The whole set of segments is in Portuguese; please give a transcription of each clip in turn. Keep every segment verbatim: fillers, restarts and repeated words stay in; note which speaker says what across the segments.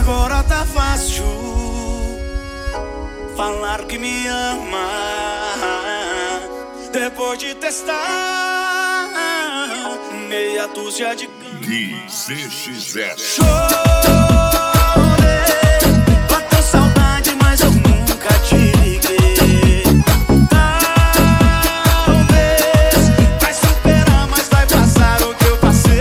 Speaker 1: Agora tá fácil falar que me ama, depois de testar meia dúzia de
Speaker 2: Gui C X S.
Speaker 1: Bateu saudade, mas eu nunca te liguei. Talvez vai superar, mas vai passar o que eu passei.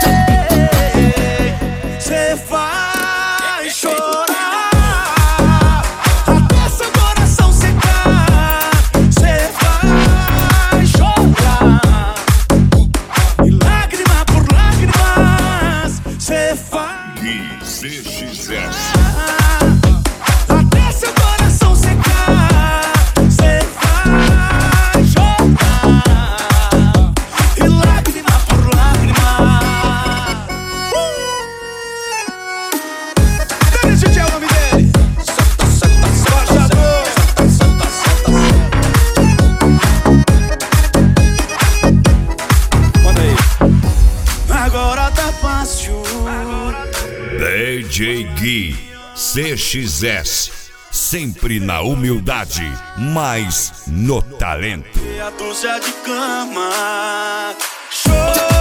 Speaker 1: Cê vai chorar até seu coração secar. Cê vai chorar e lágrima por lágrimas cê vai.
Speaker 2: Gui C X S.
Speaker 1: Até seu coração secar, cê vai chorar e lágrima por lágrima. Dennis D J é o nome dele. Solta, solta, solta, solta, solta, solta. Manda aí. Agora tá fácil.
Speaker 2: D J Gui C X S. Sempre na humildade, mas no talento.
Speaker 1: Meia dúzia de cama. Show.